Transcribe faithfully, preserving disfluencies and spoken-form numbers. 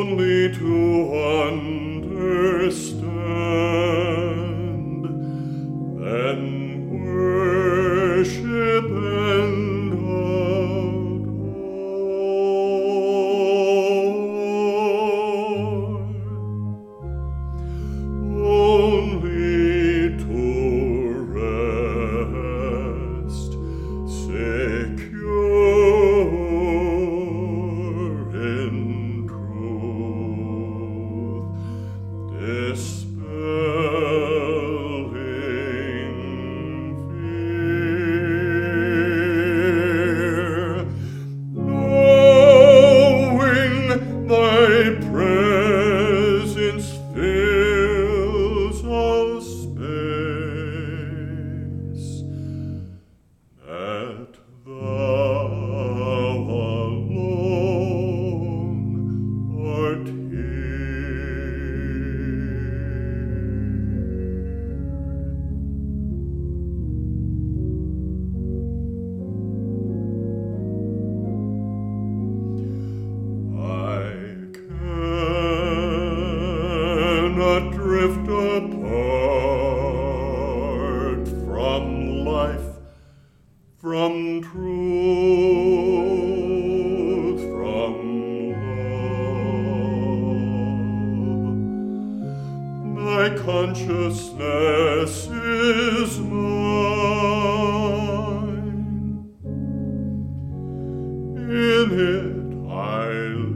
only to understand, then worship and adore, only to rest secure in truth, dispelling fear, knowing thy presence fills all space, that thou alone art cannot drift apart from life, from truth, from love. My consciousness is mine, in it I live.